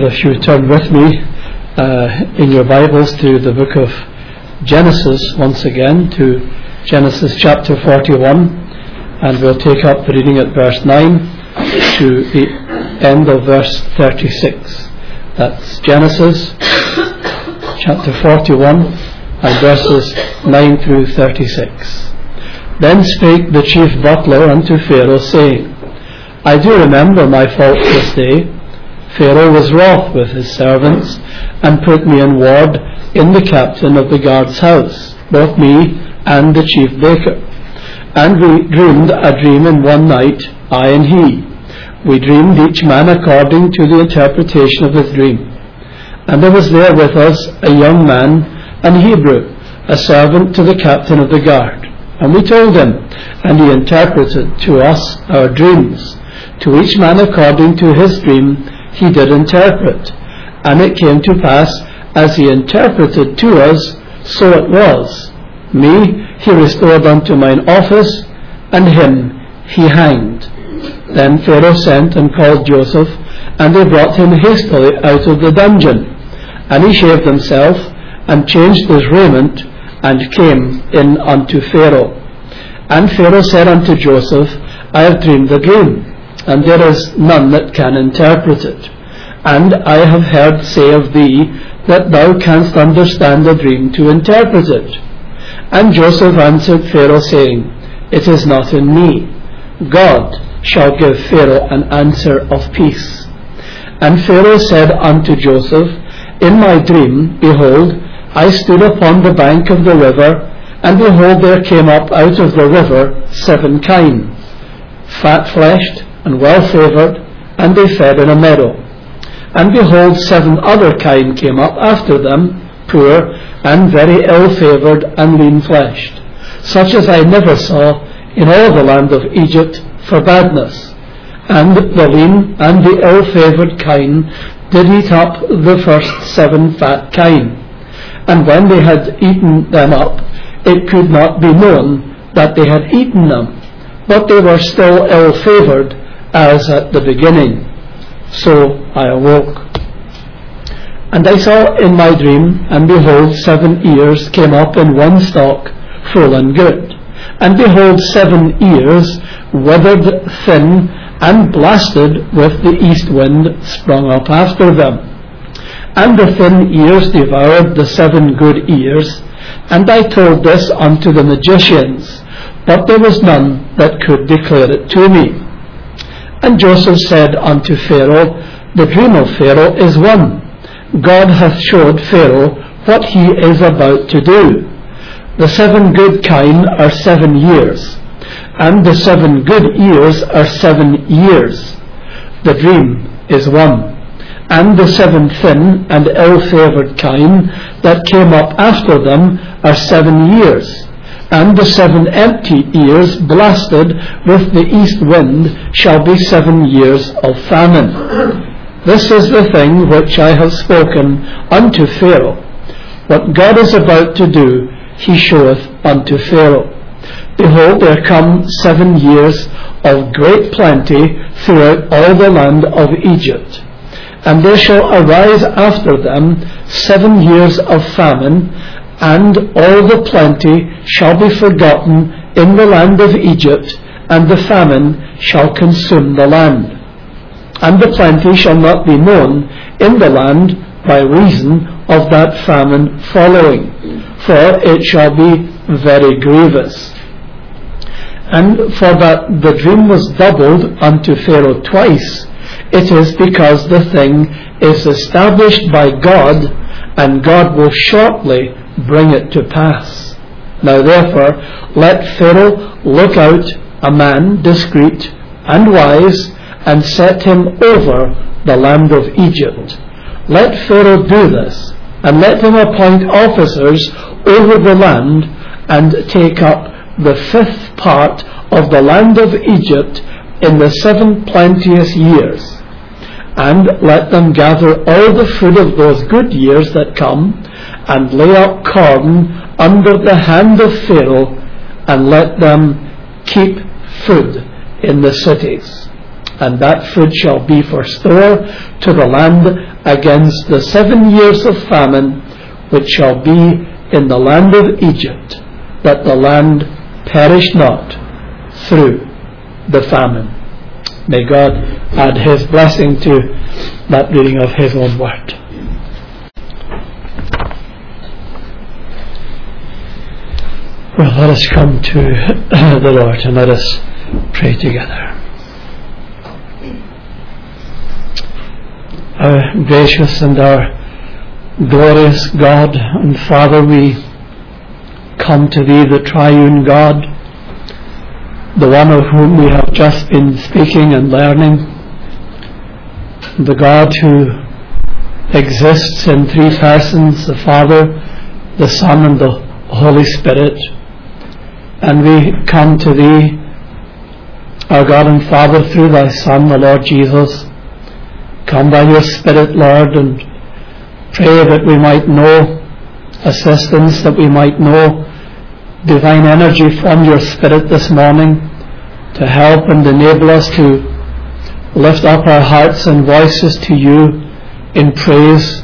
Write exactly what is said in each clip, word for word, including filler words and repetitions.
Well, if you turn with me uh, in your Bibles to the book of Genesis once again, to Genesis chapter forty-one, and we'll take up the reading at verse nine to the end of verse thirty-six. That's Genesis chapter forty-one and verses nine through thirty-six. Then spake the chief butler unto Pharaoh, saying, I do remember my fault this day. Pharaoh was wroth with his servants, and put me in ward in the captain of the guard's house, both me and the chief baker. And we dreamed a dream in one night, I and he. We dreamed each man according to the interpretation of his dream. And there was there with us a young man, an Hebrew, a servant to the captain of the guard. And we told him, and he interpreted to us our dreams. To each man according to his dream he did interpret. And it came to pass, as he interpreted to us, so it was. Me he restored unto mine office, and him he hanged. Then Pharaoh sent and called Joseph, and they brought him hastily out of the dungeon. And he shaved himself, and changed his raiment, and came in unto Pharaoh. And Pharaoh said unto Joseph, I have dreamed a dream, and there is none that can interpret it. And I have heard say of thee, that thou canst understand a dream to interpret it. And Joseph answered Pharaoh, saying, It is not in me. God shall give Pharaoh an answer of peace. And Pharaoh said unto Joseph, In my dream, behold, I stood upon the bank of the river, and behold, there came up out of the river seven kine, fat-fleshed and well-favoured, and they fed in a meadow. And behold, seven other kine came up after them, poor and very ill-favoured and lean-fleshed, such as I never saw in all the land of Egypt for badness. And the lean and the ill-favoured kine did eat up the first seven fat kine. And when they had eaten them up, it could not be known that they had eaten them, but they were still ill-favoured as at the beginning. So I awoke. And I saw in my dream, and behold, seven ears came up in one stalk, full and good. And behold, seven ears, withered, thin, and blasted with the east wind, sprung up after them. And the thin ears devoured the seven good ears. And I told this unto the magicians, but there was none that could declare it to me. And Joseph said unto Pharaoh, The dream of Pharaoh is one. God hath showed Pharaoh what he is about to do. The seven good kine are seven years, and the seven good ears are seven years. The dream is one. And the seven thin and ill-favoured kine that came up after them are seven years. And the seven empty ears blasted with the east wind shall be seven years of famine. This is the thing which I have spoken unto Pharaoh. What God is about to do, he showeth unto Pharaoh. Behold, there come seven years of great plenty throughout all the land of Egypt. And there shall arise after them seven years of famine, and all the plenty shall be forgotten in the land of Egypt, and the famine shall consume the land. And the plenty shall not be known in the land by reason of that famine following, for it shall be very grievous. And for that the dream was doubled unto Pharaoh twice, it is because the thing is established by God, and God will shortly bring it to pass. Now therefore let Pharaoh look out a man discreet and wise, and set him over the land of Egypt. Let Pharaoh do this, and let him appoint officers over the land, and take up the fifth part of the land of Egypt in the seven plenteous years. And let them gather all the food of those good years that come, and lay up corn under the hand of Pharaoh, and let them keep food in the cities. and that food shall be for store to the land against the seven years of famine which shall be in the land of Egypt, that the land perish not through the famine. May God add his blessing to that reading of his own word. Well, let us come to the Lord and let us pray together. Our gracious and our glorious God and Father, we come to Thee, the triune God, the one of whom we have just been speaking and learning, the God who exists in three persons, the Father, the Son, and the Holy Spirit. And we come to Thee, our God and Father, through Thy Son, the Lord Jesus. Come by Your Spirit, Lord, and pray that we might know assistance, that we might know divine energy from Your Spirit this morning to help and enable us to lift up our hearts and voices to You in praise.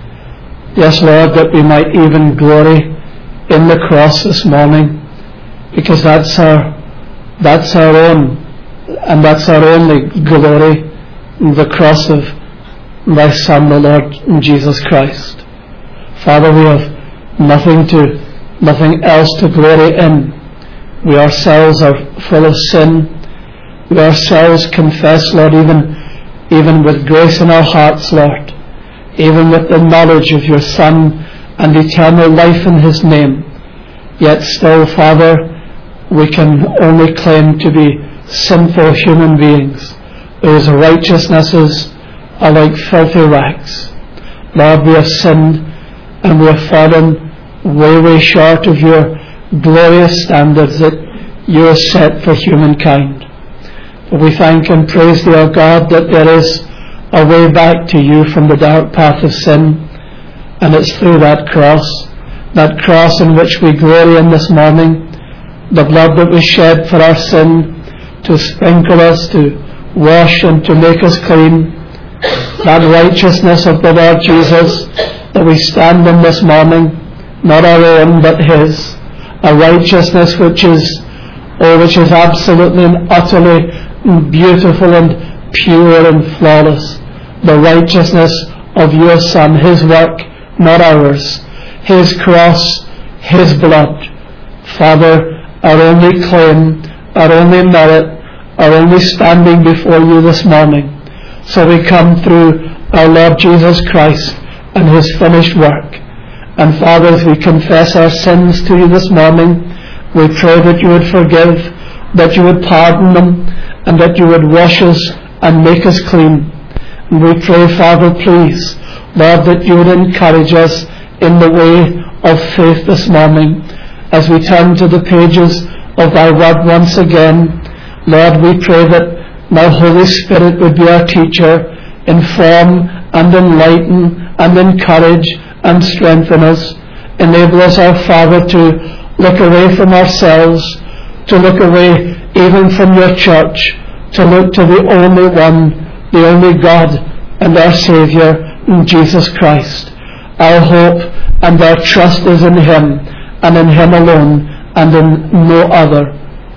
Yes, Lord, that we might even glory in the cross this morning, because that's our that's our own, and that's our only glory, the cross of Thy Son, the Lord Jesus Christ. Father, we have nothing to nothing else to glory in. We ourselves are full of sin. We ourselves confess, Lord, even even with grace in our hearts, Lord, even with the knowledge of Your Son and eternal life in His name. Yet still, Father, we can only claim to be sinful human beings whose righteousnesses are like filthy rags. Lord, we have sinned and we have fallen way, way short of Your glorious standards that You have set for humankind. But we thank and praise Thee, O God, that there is a way back to You from the dark path of sin, and it's through that cross, that cross in which we glory in this morning, the blood that was shed for our sin, to sprinkle us, to wash and to make us clean, that righteousness of the Lord Jesus that we stand in this morning, not our own but His, a righteousness which is, oh, which is absolutely and utterly beautiful and pure and flawless, the righteousness of Your Son, His work, not ours, His cross, His blood. Father, our only claim, our only merit, our only standing before You this morning. So we come through our Lord Jesus Christ and His finished work. And Father, as we confess our sins to You this morning, we pray that You would forgive, that You would pardon them, and that You would wash us and make us clean. And we pray, Father, please, Lord, that You would encourage us in the way of faith this morning. As we turn to the pages of Thy Word once again, Lord, we pray that Thy Holy Spirit would be our teacher, inform and enlighten and encourage and strengthen us. Enable us, our Father, to look away from ourselves, to look away even from Your church, to look to the only one, the only God and our Saviour, Jesus Christ. Our hope and our trust is in Him, and in Him alone, and in no other.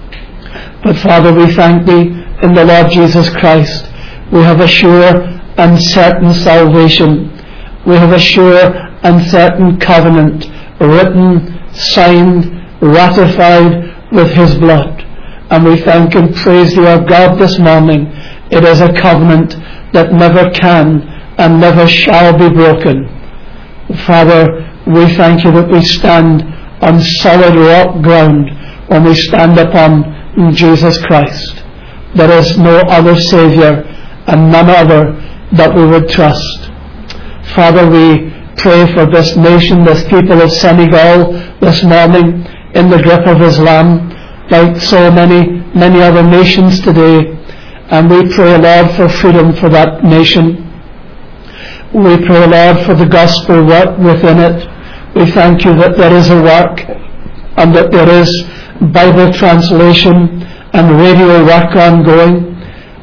But Father, we thank Thee in the Lord Jesus Christ. We have a sure and certain salvation. We have a sure and certain covenant, written, signed, ratified with His blood. And we thank and praise Thee, our God, this morning. It is a covenant that never can and never shall be broken. Father, we thank You that we stand on solid rock ground when we stand upon Jesus Christ. There is no other Saviour and none other that we would trust. Father, we pray for this nation, this people of Senegal this morning, in the grip of Islam, like so many, many other nations today. And we pray, Lord, for freedom for that nation. We pray, Lord, for the gospel work within it. We thank You that there is a work, and that there is Bible translation and radio work ongoing.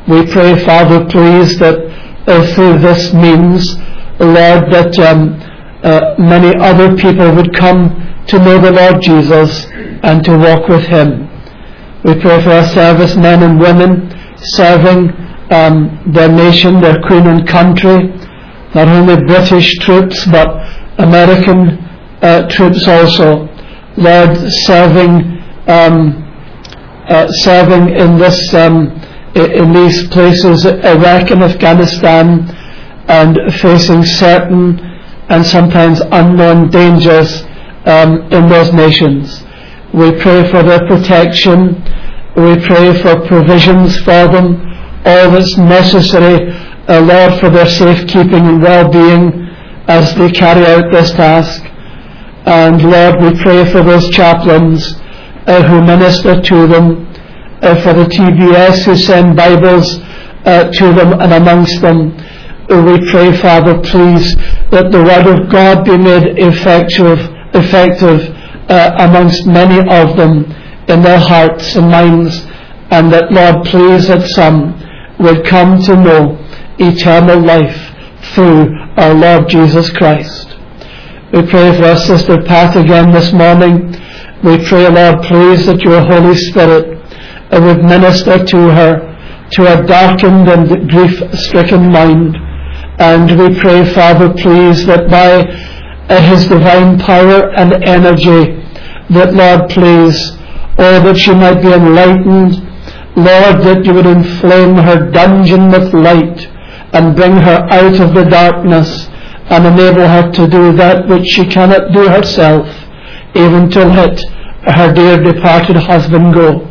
We pray, Father, please, that uh, through this means, Lord, that um, uh, many other people would come to know the Lord Jesus and to walk with Him. We pray for our servicemen and women serving um, their nation, their Queen and country, not only British troops but American uh, troops also. Lord, serving um, uh, serving in this um, in these places, Iraq and Afghanistan, and facing certain and sometimes unknown dangers um, in those nations. We pray for their protection. We pray for provisions for them, all that's necessary, uh, Lord, for their safekeeping and well-being as they carry out this task. And Lord, we pray for those chaplains uh, who minister to them, uh, for the T B S who send Bibles uh, to them and amongst them. Uh, we pray, Father, please, that the Word of God be made effective, effective uh, amongst many of them in their hearts and minds, and that, Lord, please, that some would come to know eternal life through our Lord Jesus Christ. We pray for our sister Pat again this morning. We pray, Lord, please, that your Holy Spirit uh, would minister to her, to her darkened and grief-stricken mind. And we pray, Father, please, that by uh, His divine power and energy, that, Lord, please, oh, that she might be enlightened, Lord, that you would inflame her dungeon with light and bring her out of the darkness and enable her to do that which she cannot do herself, even to let her dear departed husband go.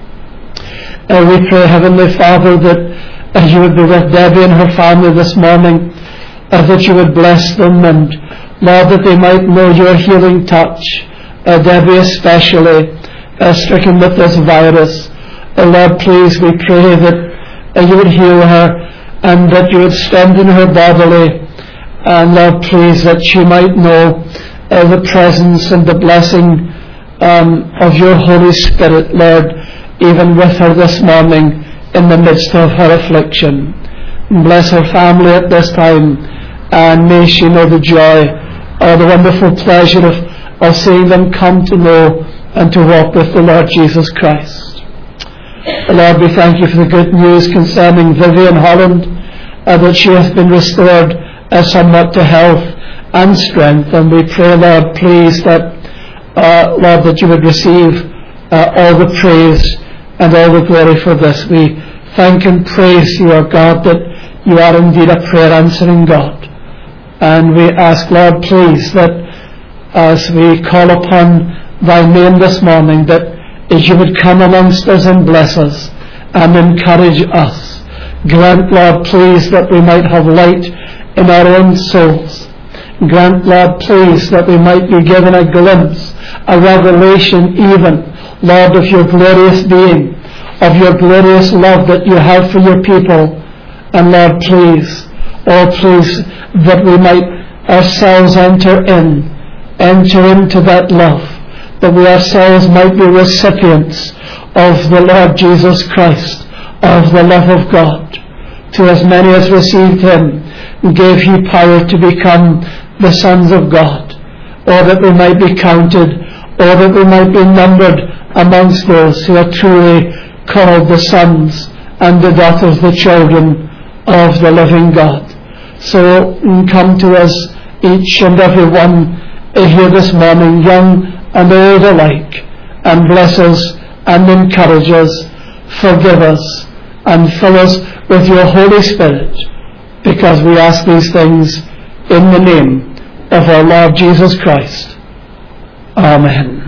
Uh, we pray, Heavenly Father, that uh, you would be with Debbie and her family this morning, uh, that you would bless them, and Lord, that they might know your healing touch, uh, Debbie especially, uh, stricken with this virus. Uh, Lord, please, we pray that uh, you would heal her and that you would strengthen her bodily, and Lord, please, that she might know uh, the presence and the blessing um, of your Holy Spirit, Lord, even with her this morning in the midst of her affliction. Bless her family at this time, and may she know the joy or the wonderful pleasure of, of seeing them come to know and to walk with the Lord Jesus Christ. Lord, we thank you for the good news concerning Vivian Holland, uh, that she has been restored uh, somewhat to health and strength, and we pray, Lord, please, that uh, Lord, that you would receive uh, all the praise and all the glory for this. We thank and praise you, our God, that you are indeed a prayer answering God, and we ask, Lord, please, that as we call upon thy name this morning, that as you would come amongst us and bless us and encourage us. Grant, Lord, please, that we might have light in our own souls. Grant, Lord, please, that we might be given a glimpse, a revelation even, Lord, of your glorious being, of your glorious love that you have for your people. And Lord, please, oh please, that we might ourselves enter in, enter into that love, that we ourselves might be recipients of the Lord Jesus Christ, of the love of God. To as many as received him, gave he power to become the sons of God, or that we might be counted, or that we might be numbered amongst those who are truly called the sons and the daughters, the children of the living God. So come to us, each and every one here this morning, young and old alike, and bless us and encourage us, forgive us, and fill us with your Holy Spirit, because we ask these things in the name of our Lord Jesus Christ. Amen.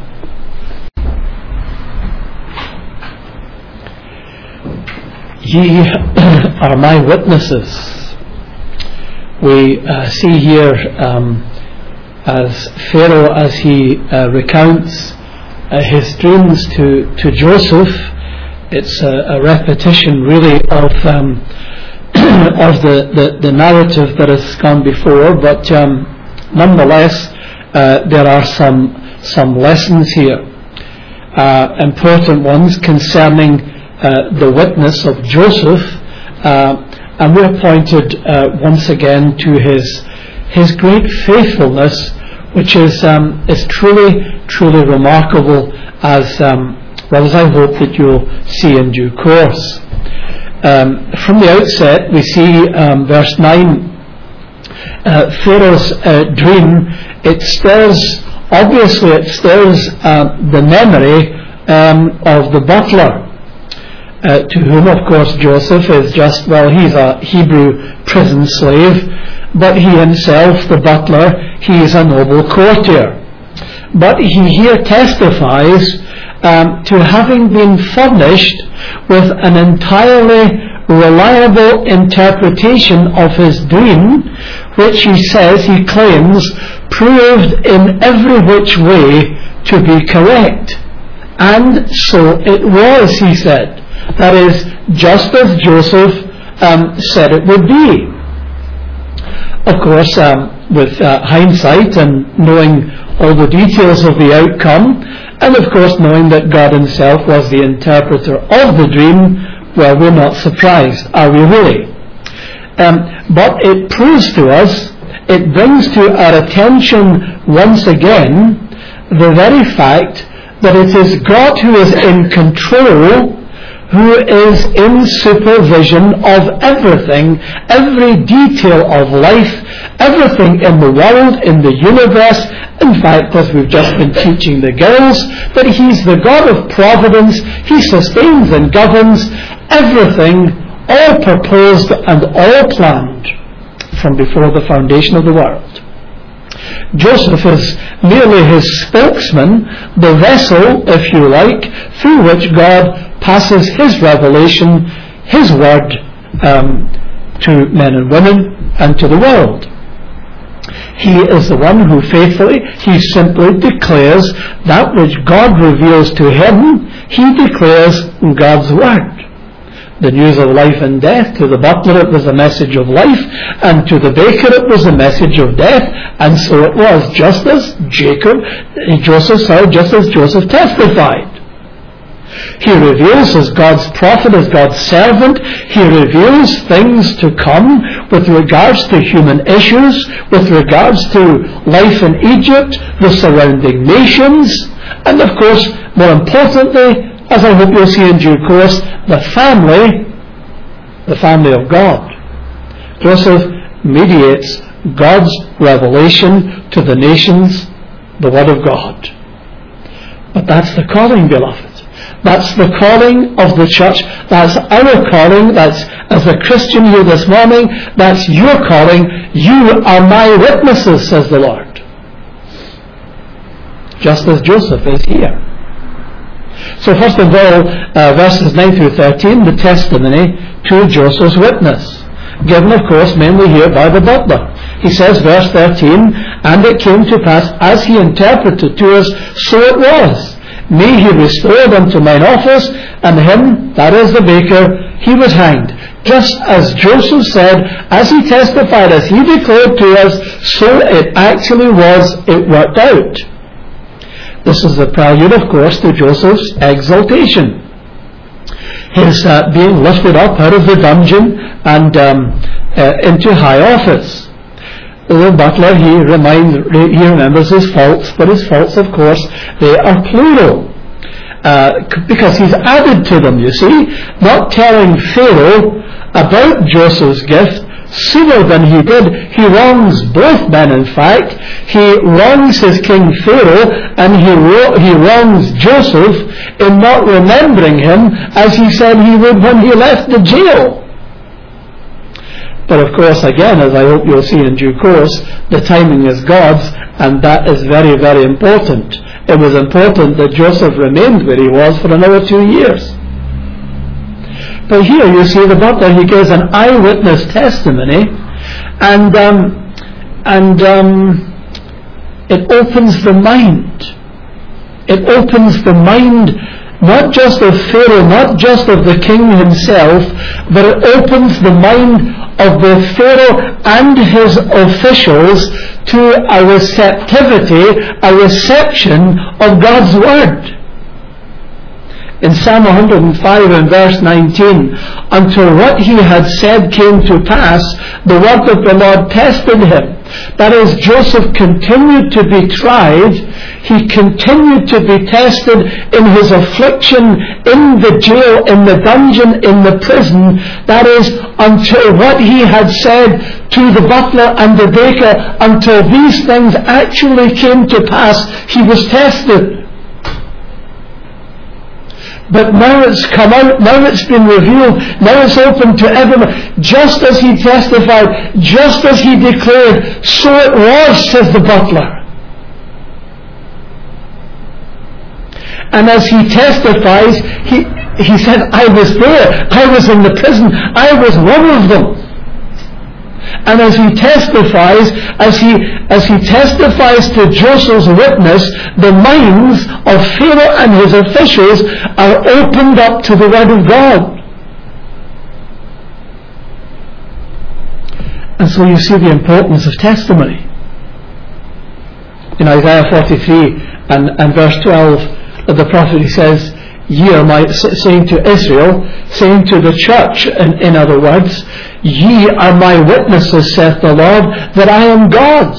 Ye are my witnesses. We uh, see here um, as Pharaoh, as he uh, recounts uh, his dreams to, to Joseph, it's a, a repetition really of um, of the, the, the narrative that has gone before, but um, nonetheless uh, there are some some lessons here, uh, important ones concerning uh, the witness of Joseph, uh, and we're pointed uh, once again to his his great faithfulness, which is um, is truly truly remarkable, as um, well as I hope that you'll see in due course. Um, from the outset, we see um, verse nine. Uh, Pharaoh's uh, dream, it stirs, obviously it stirs uh, the memory um, of the butler, uh, to whom of course Joseph is just, well, he's a Hebrew prison slave, but he himself, the butler, he is a noble courtier. But he here testifies um, to having been furnished with an entirely reliable interpretation of his dream, which he says, he claims, proved in every which way to be correct. And so it was, he said. That is, just as Joseph um, said it would be. Of course, um, with uh, hindsight and knowing all the details of the outcome, and of course knowing that God himself was the interpreter of the dream, well, we're not surprised, are we really? Um, but it proves to us, it brings to our attention once again the very fact that it is God who is in control, who is in supervision of everything, every detail of life, everything in the world, in the universe. In fact, as we've just been teaching the girls, that he's the God of providence, he sustains and governs everything, all proposed and all planned from before the foundation of the world. Joseph is merely his spokesman, the vessel, if you like, through which God passes his revelation, his word, um, to men and women and to the world. He is the one who faithfully, he simply declares that which God reveals to him, he declares God's word. The news of life and death, to the butler it was a message of life, and to the baker it was a message of death, and so it was, just as Jacob, Joseph saw, just as Joseph testified. He reveals as God's prophet, as God's servant. He reveals things to come with regards to human issues, with regards to life in Egypt, the surrounding nations, and of course, more importantly, as I hope you'll see in due course, the family, the family of God. Joseph mediates God's revelation to the nations, the Word of God. But that's the calling, beloved. That's the calling of the church. That's our calling. That's, as a Christian here this morning, that's your calling. You are my witnesses, says the Lord. Just as Joseph is here. So first of all, uh, verses nine through thirteen, the testimony to Joseph's witness, given of course mainly here by the butler. He says, verse thirteen, and it came to pass, as he interpreted to us, so it was. Me he restored unto mine office, and him, that is the baker, he was hanged. Just as Joseph said, as he testified, as he declared to us, so it actually was, it worked out. This is the prelude, of course, to Joseph's exaltation. His uh, being lifted up out of the dungeon and um, uh, into high office. The butler, he, reminds, he remembers his faults, but his faults, of course, they are plural. Uh, because he's added to them, you see, not telling Pharaoh about Joseph's gift sooner than he did. He wrongs both men, in fact. He wrongs his king Pharaoh, and he, ro- he wrongs Joseph in not remembering him as he said he would when he left the jail. But of course, again, as I hope you'll see in due course, the timing is God's, and that is very, very important. It was important that Joseph remained where he was for another two years. But here you see the butler, he gives an eyewitness testimony, and um, and um, it opens the mind. It opens the mind not just of Pharaoh, not just of the king himself, but it opens the mind of both Pharaoh and his officials to a receptivity, a reception of God's word. in Psalm one hundred five and verse nineteen, until what he had said came to pass, the word of the Lord tested him. That is, Joseph continued to be tried, he continued to be tested in his affliction, in the jail, in the dungeon, in the prison. That is, until what he had said to the butler and the baker, until these things actually came to pass, he was tested. But now it's come out, now it's been revealed, now it's open to everyone. Just as he testified, just as he declared, so it was, says the butler. And as he testifies, he, he said, I was there, I was in the prison, I was one of them. And as he testifies, as he as he testifies to Joseph's witness, the minds of Pharaoh and his officials are opened up to the word of God. And so you see the importance of testimony. In Isaiah forty-three and, and verse twelve, the prophet, he says, ye are my, saying to Israel, saying to the church, in, in other words, ye are my witnesses, saith the Lord, that I am God.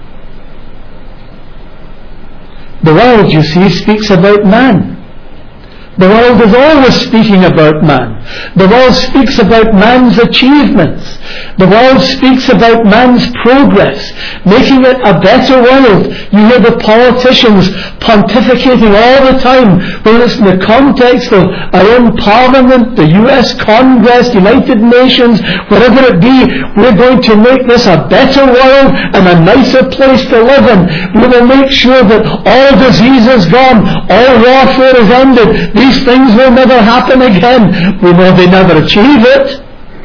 The world, you see, speaks about man. The world is always speaking about man. The world speaks about man's achievements. The world speaks about man's progress, making it a better world. You hear the politicians pontificating all the time, whether it's in the context of our own parliament, the U S Congress, United Nations, whatever it be. We're going to make this a better world and a nicer place to live in. We will make sure that all disease is gone, all warfare is ended. These things will never happen again. We know they never achieve it.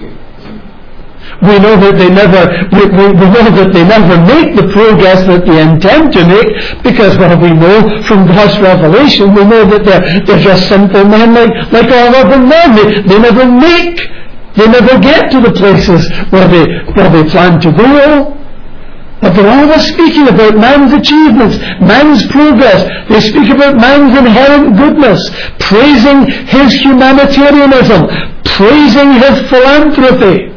We know that they never, we, we, we know that they never make the progress that they intend to make, because, well, we know from God's revelation, we know that they're, they're just simple men like, like all other men. They, they never make, they never get to the places where they, where they plan to go. But they're always speaking about man's achievements, man's progress. They speak about man's inherent goodness, praising his humanitarianism, praising his philanthropy.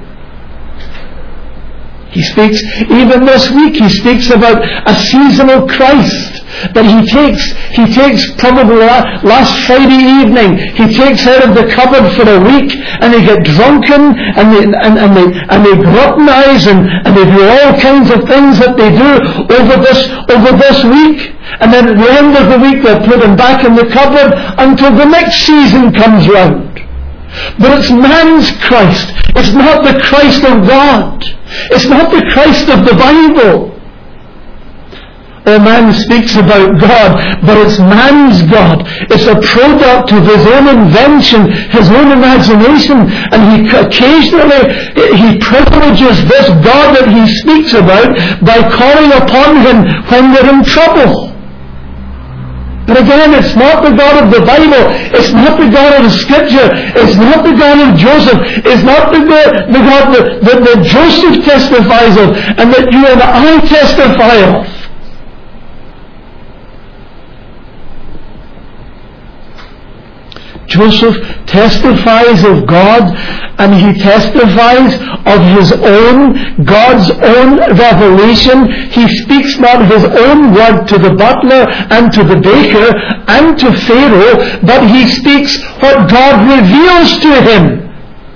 He speaks, even this week, he speaks about a seasonal Christ that he takes, he takes probably last Friday evening, he takes out of the cupboard for a week, and they get drunken, and they, and, and they, and they gluttonize, and, and they do all kinds of things that they do over this, over this week. And then at the end of the week, they put them back in the cupboard until the next season comes round. But it's man's Christ. It's not the Christ of God. It's not the Christ of the Bible. Oh, man speaks about God, but it's man's God. It's a product of his own invention, his own imagination, and he occasionally, he privileges this God that he speaks about by calling upon him when they're in trouble. But again, it's not the God of the Bible. It's not the God of the Scripture. It's not the God of Joseph. It's not the God, the God that, that, that Joseph testifies of, and that you and I testify of. Joseph testifies of God, and he testifies of his own, God's own revelation. He speaks not his own word to the butler and to the baker and to Pharaoh, but he speaks what God reveals to him.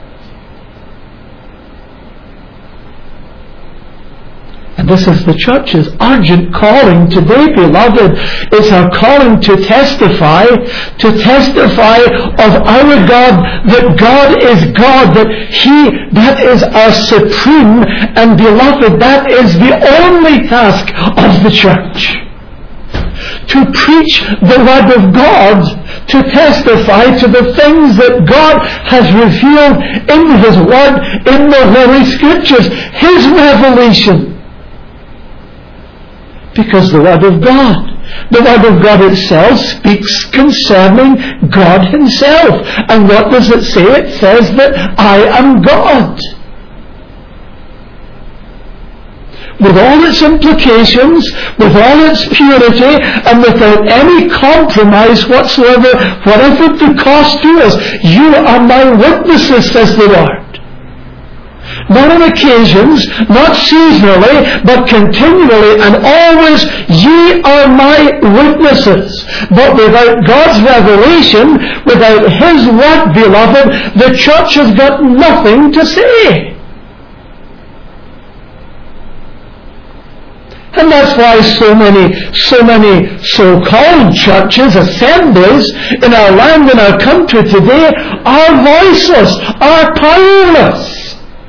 And this is the church's urgent calling today, beloved. It's our calling to testify, to testify of our God, that God is God, that He, that is our supreme, and beloved, that is the only task of the church. To preach the Word of God, to testify to the things that God has revealed in His Word, in the Holy Scriptures, His revelation. Because the Word of God, the Word of God itself speaks concerning God Himself. And what does it say? It says that I am God. with all its implications, with all its purity, and without any compromise whatsoever, whatever the cost to us. You are my witnesses, says the Lord. Not on occasions, not seasonally, but continually and always, ye are my witnesses. But without God's revelation, without His word, beloved, the church has got nothing to say. And that's why so many, so many so-called churches, assemblies in our land, in our country today, are voiceless, are powerless.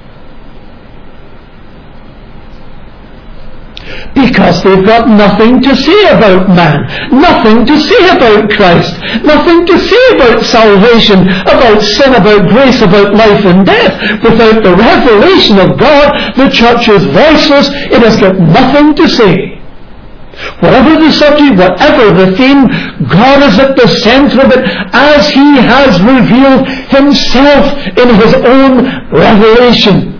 Because they've got nothing to say about man, nothing to say about Christ, nothing to say about salvation, about sin, about grace, about life and death. Without the revelation of God, the church is voiceless. It has got nothing to say. Whatever the subject, whatever the theme, God is at the center of it, as He has revealed Himself in His own revelation.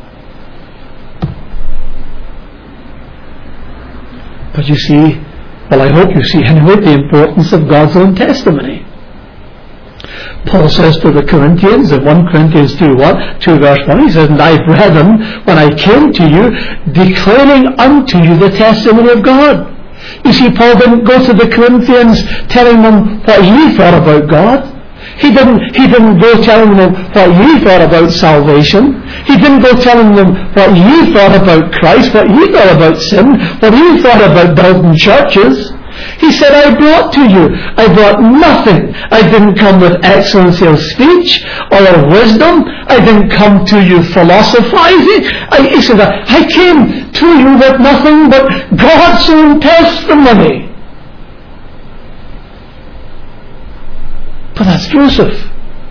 But you see, well, I hope you see anyway, the importance of God's own testimony. Paul says to the Corinthians in First Corinthians two, what? two verse one, he says, And I, brethren, when I came to you, declaring unto you the testimony of God. You see, Paul didn't go to the Corinthians telling them what he thought about God. He didn't, he didn't go telling them what he thought about salvation. He didn't go telling them what he thought about Christ, what he thought about sin, what he thought about building churches. He said, I brought to you, I brought nothing. I didn't come with excellency of speech or of wisdom. I didn't come to you philosophizing. I, he said, I came to you with nothing but God's own testimony. But that's Joseph.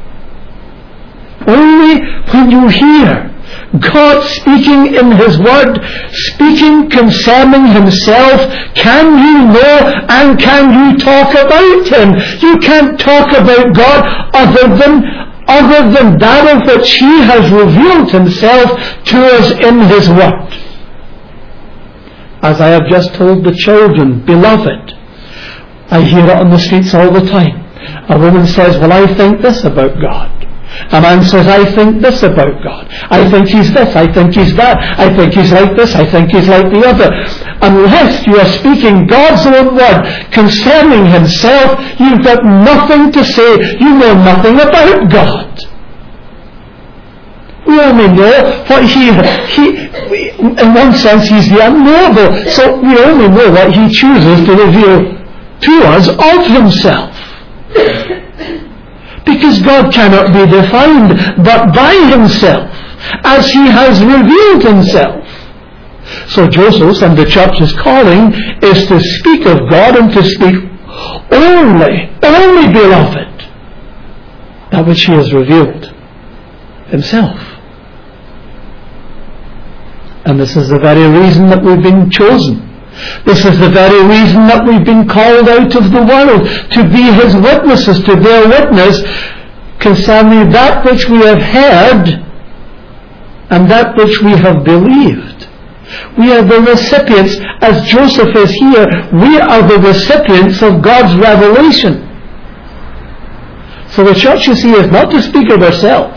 Only when you hear God speaking in His Word, speaking concerning Himself, can you know and can you talk about Him. You can't talk about God other than, other than that of which He has revealed Himself to us in His Word. As I have just told the children, beloved, I hear it on the streets all the time. A woman says, well, I think this about God. A man says, I think this about God. I think He's this, I think He's that. I think He's like this, I think He's like the other. Unless you are speaking God's own word concerning Himself, you've got nothing to say. You know nothing about God. We only know what He, he in one sense, He's the unknowable. So we only know what He chooses to reveal to us of Himself. Because God cannot be defined but by Himself, as He has revealed Himself. So Joseph's and the church's calling is to speak of God and to speak only, only, beloved, that which He has revealed Himself. And this is the very reason that we've been chosen. This is the very reason that we've been called out of the world, to be His witnesses, to bear witness concerning that which we have heard and that which we have believed. We are the recipients, as Joseph is here, we are the recipients of God's revelation. So the church, you see, is not to speak of herself.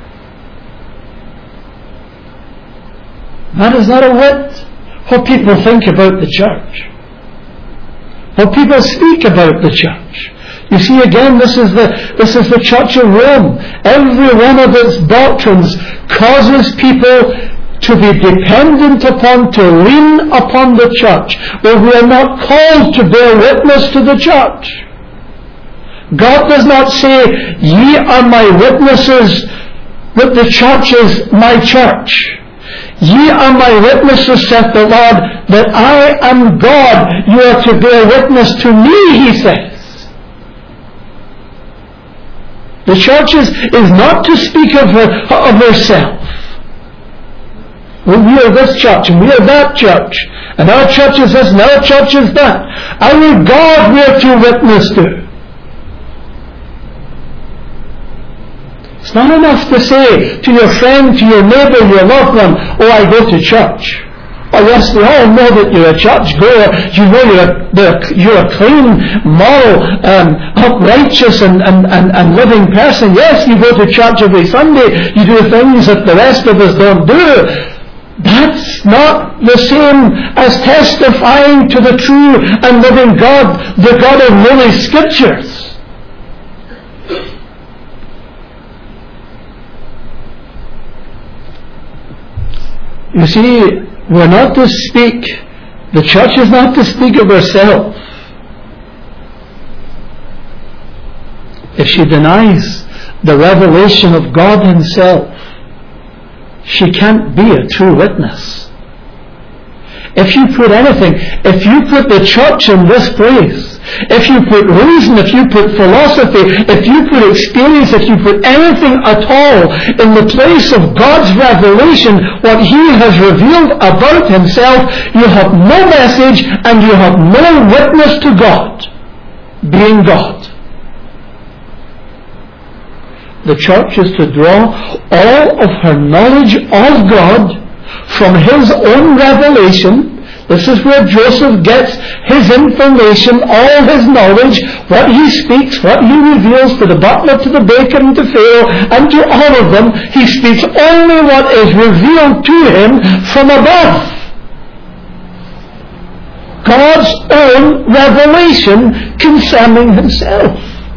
That is not a whit what people think about the church, what people speak about the church. You see, again, this is the this is the Church of Rome. Every one of its doctrines causes people to be dependent upon, to lean upon the church, where we are not called to bear witness to the church. God does not say, ye are my witnesses, that the church is my church. Ye are my witnesses, saith the Lord, that I am God. You are to bear witness to me, He says. The church is, is not to speak of, her, of herself. Well, we are this church and we are that church, and our church is this and our church is that. Our God we are to witness to. It's not enough to say to your friend, to your neighbour, your loved one, oh, I go to church. Oh yes, they all know that you're a church goer. You know you're a, you're a clean, moral, um, righteous and, and, and, and living person. Yes, you go to church every Sunday. You do things that the rest of us don't do. That's not the same as testifying to the true and living God, the God of Holy Scriptures. You see, we're not to speak, the church is not to speak of herself. If she denies the revelation of God Himself, she can't be a true witness. If you put anything, if you put the church in this place, if you put reason, if you put philosophy, if you put experience, if you put anything at all in the place of God's revelation, what He has revealed about Himself, you have no message and you have no witness to God, being God. The church is to draw all of her knowledge of God from His own revelation. This is where Joseph gets his information, all his knowledge, what he speaks, what he reveals to the butler, to the baker, and to Pharaoh, and to all of them. He speaks only what is revealed to him from above. God's own revelation concerning Himself.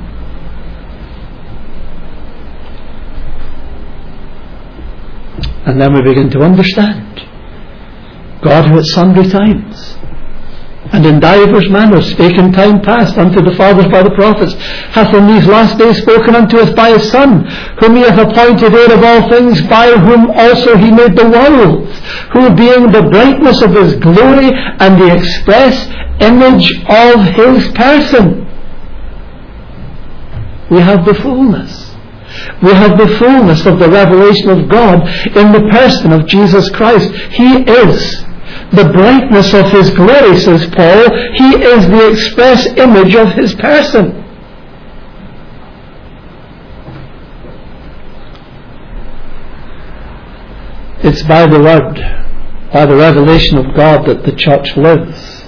And then we begin to understand God, who at sundry times and in divers manners spake in time past unto the fathers by the prophets, hath in these last days spoken unto us by His Son, whom He hath appointed heir of all things, by whom also He made the worlds, who being the brightness of His glory and the express image of His person. We have the fullness. We have the fullness of the revelation of God in the person of Jesus Christ. He is the brightness of His glory, says Paul. He is the express image of His person. It's by the Word, by the revelation of God, that the church lives.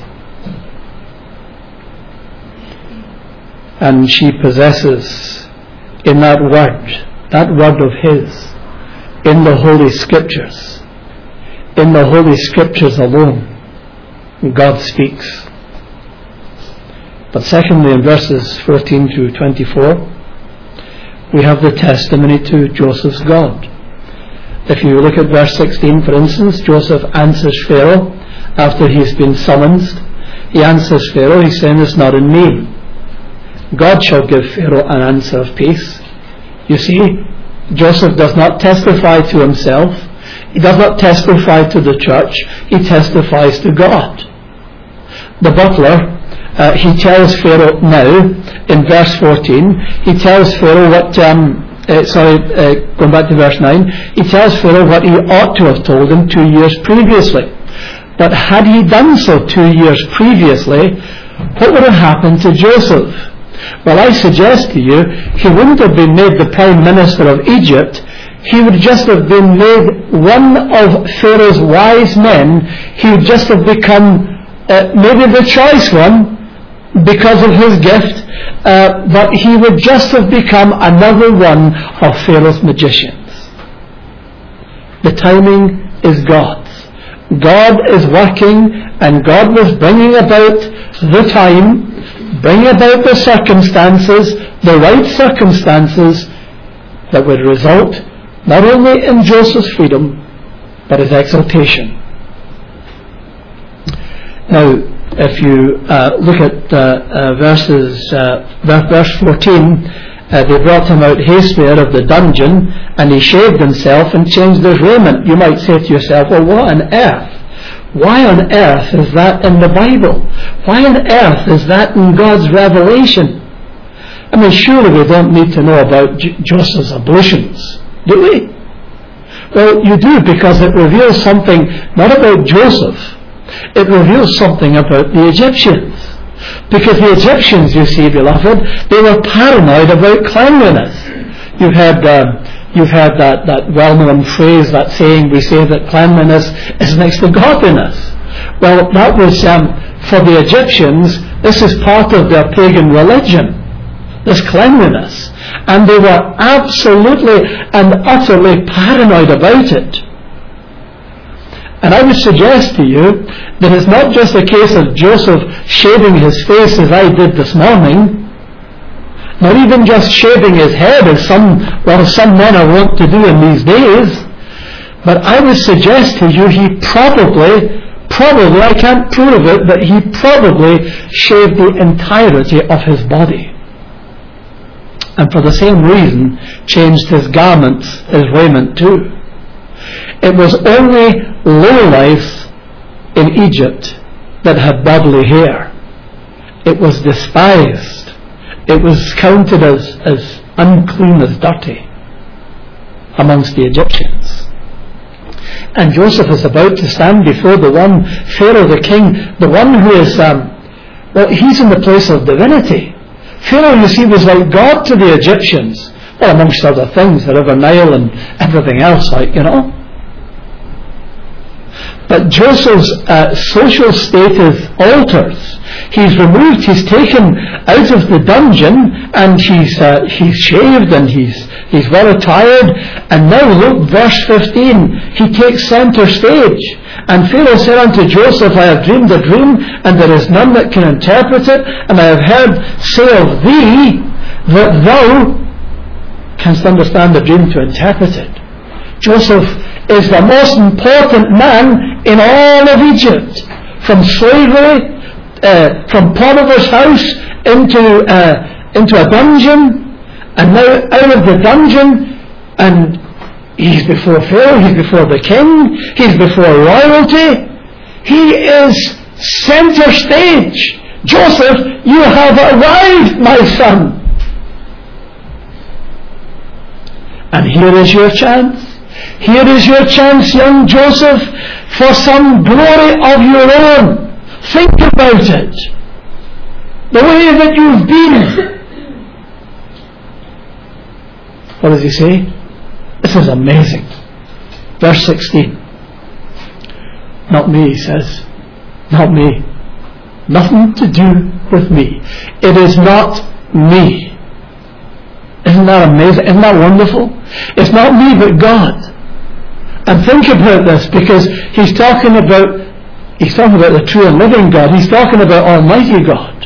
And she possesses in that Word, that Word of His, in the Holy Scriptures, in the Holy Scriptures alone, God speaks. But secondly, in verses fourteen to twenty-four, we have the testimony to Joseph's God. If you look at verse sixteen, for instance, Joseph answers Pharaoh after he's been summoned. He answers Pharaoh, he's saying, "It's not in me. God shall give Pharaoh an answer of peace." You see, Joseph does not testify to himself. He does not testify to the church. He testifies to God. The butler, uh, he tells Pharaoh now, in verse fourteen, he tells Pharaoh what, um, uh, sorry, uh, going back to verse nine, he tells Pharaoh what he ought to have told him two years previously. But had he done so two years previously, what would have happened to Joseph? Well, I suggest to you, he wouldn't have been made the Prime Minister of Egypt. He would just have been made one of Pharaoh's wise men. He would just have become uh, maybe the choice one because of his gift, uh, but he would just have become another one of Pharaoh's magicians. The timing is God's. God is working, and God was bringing about the time, bring about the circumstances, the right circumstances that would result not only in Joseph's freedom, but his exaltation. Now, if you uh, look at uh, uh, verses, uh, verse fourteen, uh, they brought him out hastily out of the dungeon, and he shaved himself and changed his raiment. You might say to yourself, well, what on earth? Why on earth is that in the Bible? Why on earth is that in God's revelation? I mean, surely we don't need to know about J- Joseph's ablutions, do we? Well, you do, because it reveals something not about Joseph. It reveals something about the Egyptians. Because the Egyptians, you see, beloved, they were paranoid about cleanliness. You've heard uh, you've heard that, that well-known phrase, that saying, we say that cleanliness is next to godliness. Well, that was, um, for the Egyptians, this is part of their pagan religion, this cleanliness. And they were absolutely and utterly paranoid about it. And I would suggest to you that it's not just a case of Joseph shaving his face as I did this morning, not even just shaving his head as some, well, some men are wont to do in these days, but I would suggest to you he probably, probably, I can't prove it, but he probably shaved the entirety of his body. And for the same reason, changed his garments, his raiment too. It was only lowlife in Egypt that had bodily hair. It was despised. It was counted as, as unclean, as dirty amongst the Egyptians. And Joseph is about to stand before the one, Pharaoh the king, the one who is, um, well, he's in the place of divinity. Pharaoh, you see, was like God to the Egyptians, well, amongst other things, the River Nile and everything else, like, you know. But Joseph's uh, social status alters. He's removed, he's taken out of the dungeon, and he's uh, he's shaved, and he's he's well attired. And now look, verse fifteen, he takes centre stage. And Pharaoh said unto Joseph, I have dreamed a dream, and there is none that can interpret it, and I have heard say of thee that thou canst understand the dream to interpret it. Joseph is the most important man in all of Egypt. From slavery, uh, from Potiphar's house into uh, into a dungeon, and now out of the dungeon, and he's before Pharaoh, he's before the king, he's before royalty. He is center stage. Joseph, you have arrived, my son. And here is your chance. Here is your chance, young Joseph, for some glory of your own. Think about it. The way that you've been. What does he say? This is amazing. Verse sixteen. Not me, he says. Not me. Nothing to do with me. It is not me. Isn't that amazing? Isn't that wonderful? It's not me but God. And think about this, because he's talking about he's talking about the true and living God. He's talking about Almighty God.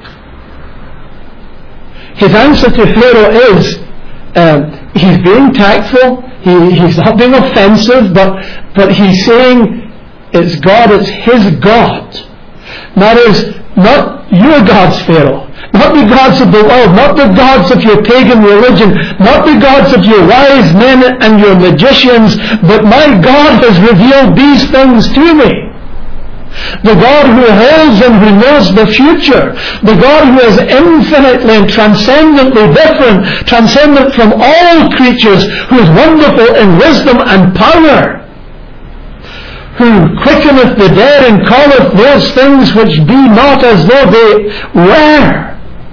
His answer to Pharaoh is um, he's being tactful. He, he's not being offensive, but but he's saying it's God. It's his God. That is not your gods, Pharaoh. Not the gods of the world, not the gods of your pagan religion, not the gods of your wise men and your magicians, but my God has revealed these things to me. The God who holds and who knows the future, the God who is infinitely and transcendently different, transcendent from all creatures, who is wonderful in wisdom and power, who quickeneth the dead and calleth those things which be not as though they were.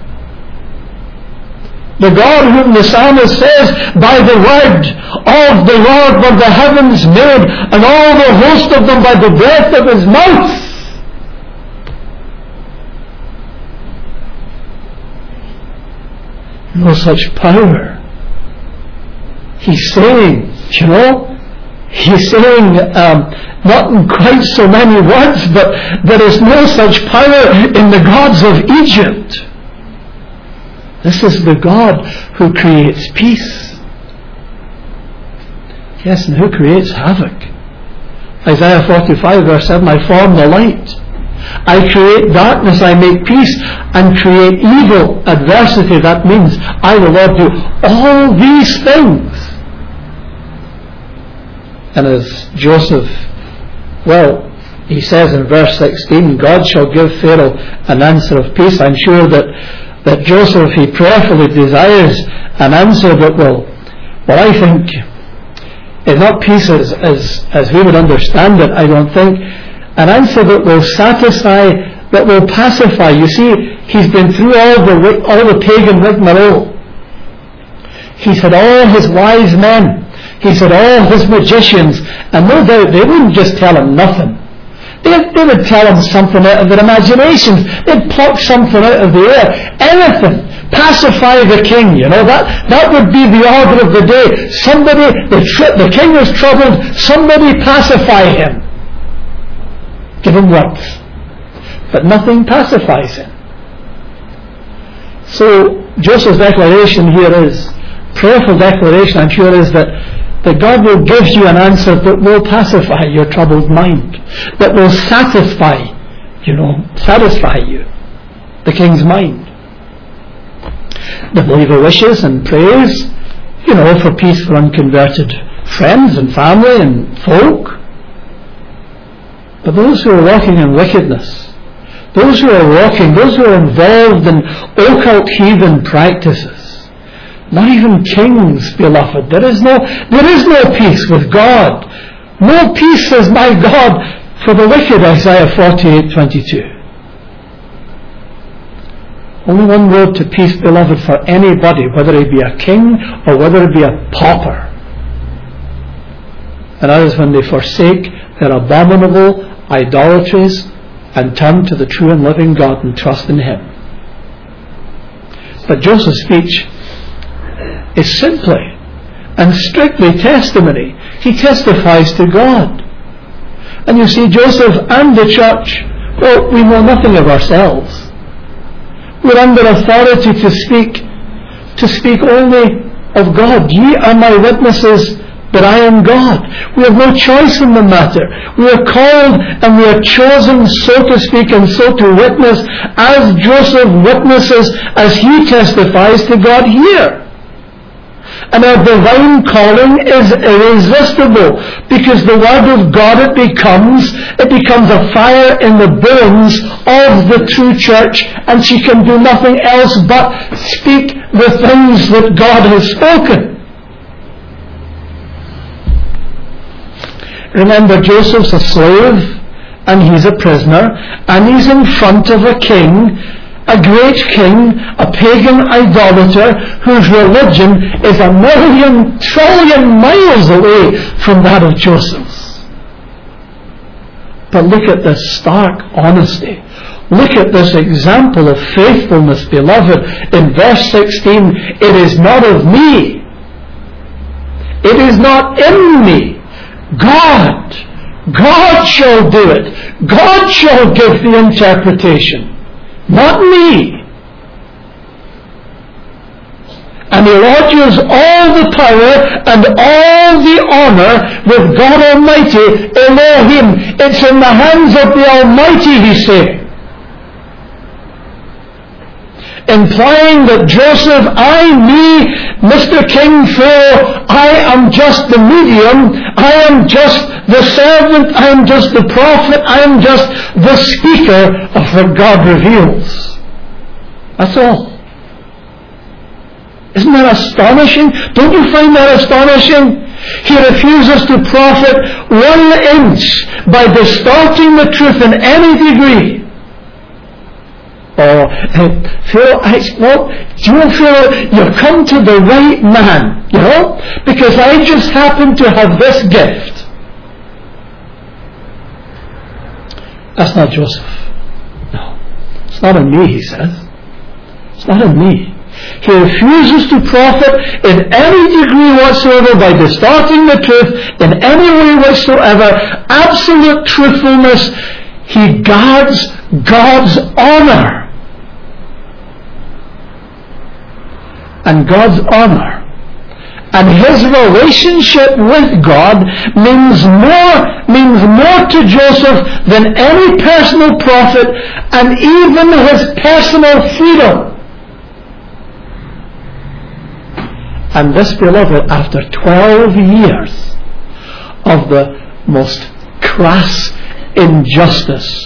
The God whom the psalmist says, by the word of the Lord were the heavens made, and all the host of them by the breath of his mouth. No such power. He's saying, you know, he's saying, um, not in quite so many words, but there is no such power in the gods of Egypt. This is the God who creates peace. Yes, and who creates havoc. Isaiah forty-five verse seven, I form the light. I create darkness, I make peace, and create evil, adversity. That means I, the Lord, do all these things. And as Joseph, well, he says in verse sixteen, God shall give Pharaoh an answer of peace. I'm sure that that Joseph, he prayerfully desires an answer that will, well, I think, is not peace as, as, as we would understand it, I don't think, an answer that will satisfy, that will pacify. You see, he's been through all the all the pagan rigmarole. He's had all his wise men. He's had all his magicians. And no doubt they wouldn't just tell him nothing. They, they would tell him something out of their imaginations. They'd pluck something out of the air. Anything. Pacify the king, you know. That, that would be the order of the day. Somebody, the, tr- the king was troubled. Somebody pacify him. Give him words. But nothing pacifies him. So Joseph's declaration here is, prayerful declaration I'm sure is that, that God will give you an answer that will pacify your troubled mind, that will satisfy, you know, satisfy you, the king's mind. The believer wishes and prays, you know, for peace for unconverted friends and family and folk. But those who are walking in wickedness, those who are walking, those who are involved in occult heathen practices, not even kings, beloved, there is no, there is no peace with God. No peace, says my God, for the wicked, Isaiah forty-eight twenty-two. Only one road to peace, beloved, for anybody, whether he be a king or whether he be a pauper. And that is when they forsake their abominable idolatries and turn to the true and living God and trust in Him. But Joseph's speech is simply and strictly testimony. He testifies to God. And you see, Joseph and the church, well, we know nothing of ourselves. We're under authority to speak, to speak only of God. Ye are my witnesses that I am God. We have no choice in the matter. We are called and we are chosen, so to speak, and so to witness as Joseph witnesses, as he testifies to God here. And our divine calling is irresistible, because the Word of God, it becomes, it becomes a fire in the bones of the true church, and she can do nothing else but speak the things that God has spoken. Remember, Joseph's a slave, and he's a prisoner, and he's in front of a king, a great king, a pagan idolater, whose religion is a million trillion miles away from that of Joseph's. But look at this stark honesty. Look at this example of faithfulness, beloved. In verse sixteen, it is not of me. It is not in me. God, God shall do it. God shall give the interpretation. Not me. And he lodges all the power and all the honor with God Almighty, Elohim. It's in the hands of the Almighty, he's saying. Implying that Joseph, I, me, Mister King Pharaoh, I am just the medium, I am just the servant, I am just the prophet, I am just the speaker of what God reveals. That's all. Isn't that astonishing? Don't you find that astonishing? He refuses to profit one inch by distorting the truth in any degree. Oh, Pharaoh, I, well, do you know, Pharaoh, you've come to the right man, you know, because I just happen to have this gift. That's not Joseph. No. It's not in me, he says. It's not in me. He refuses to profit in any degree whatsoever by distorting the truth in any way whatsoever. Absolute truthfulness. He guards God's honor. And God's honor and his relationship with God means more, means more to Joseph than any personal profit and even his personal freedom. And this, beloved, after twelve years of the most crass injustice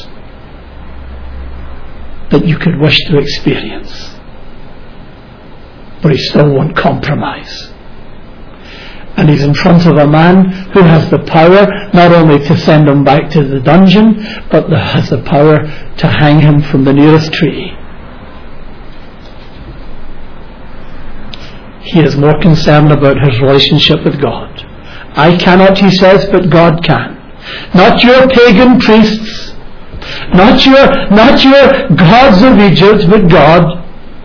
that you could wish to experience. But he still won't compromise. And he's in front of a man who has the power not only to send him back to the dungeon, but has the power to hang him from the nearest tree. He is more concerned about his relationship with God. I cannot, he says, but God can. Not your pagan priests, not your, not your gods of Egypt, but God.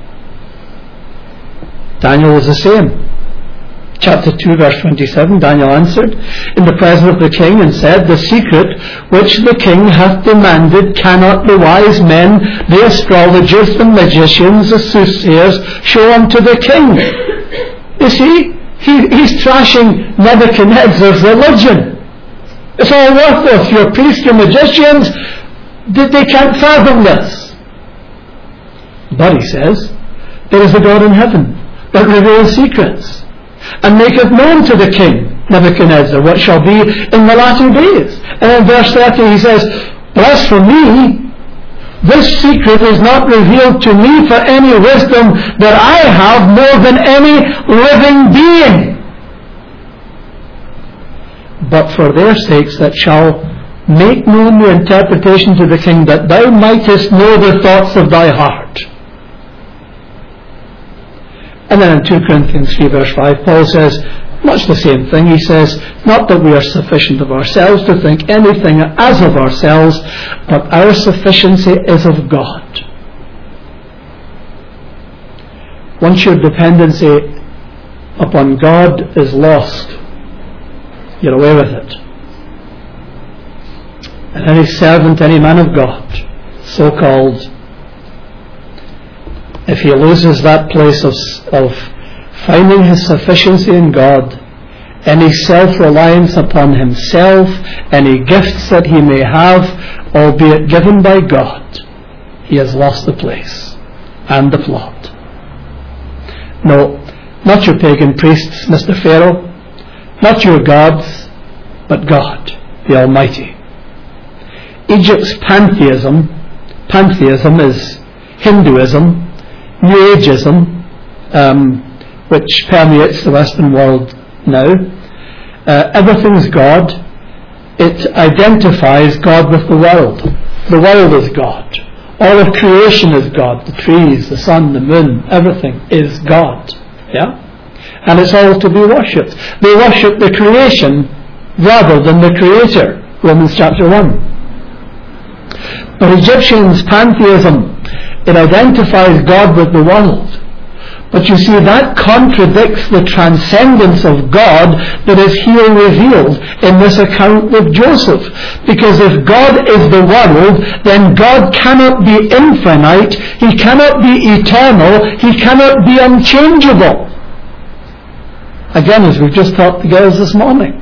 Daniel was the same. Chapter two, verse twenty-seven, Daniel answered in the presence of the king and said, the secret which the king hath demanded cannot the wise men, the astrologers, the magicians, the soothsayers show unto the king. You see, he, he's trashing Nebuchadnezzar's religion. It's all worthless. Your priests, your magicians, they, they can't fathom this. But he says, there is a God in heaven that reveals secrets, and maketh known to the king Nebuchadnezzar what shall be in the latter days. And in verse thirty he says, bless for me, this secret is not revealed to me for any wisdom that I have more than any living being, but for their sakes that shall make known the interpretation to the king, that thou mightest know the thoughts of thy heart. And then in two Corinthians three verse five, Paul says much the same thing. He says, not that we are sufficient of ourselves to think anything as of ourselves, but our sufficiency is of God. Once your dependency upon God is lost, you're away with it. And any servant, any man of God, so-called, if he loses that place of, of finding his sufficiency in God, any self-reliance upon himself, any gifts that he may have, albeit given by God, he has lost the place and the plot. No, not your pagan priests, Mister Pharaoh, not your gods, but God, the Almighty. Egypt's pantheism, pantheism is Hinduism, New Ageism, um, which permeates the Western world now. Uh, everything's God. It identifies God with the world. The world is God. All of creation is God. The trees, the sun, the moon, everything is God. Yeah? And it's all to be worshipped. They worship the creation rather than the Creator. Romans chapter one. But Egyptians' pantheism, it identifies God with the world. But you see, that contradicts the transcendence of God that is here revealed in this account with Joseph. Because if God is the world, then God cannot be infinite, He cannot be eternal, He cannot be unchangeable. Again, as we've just talked together this morning.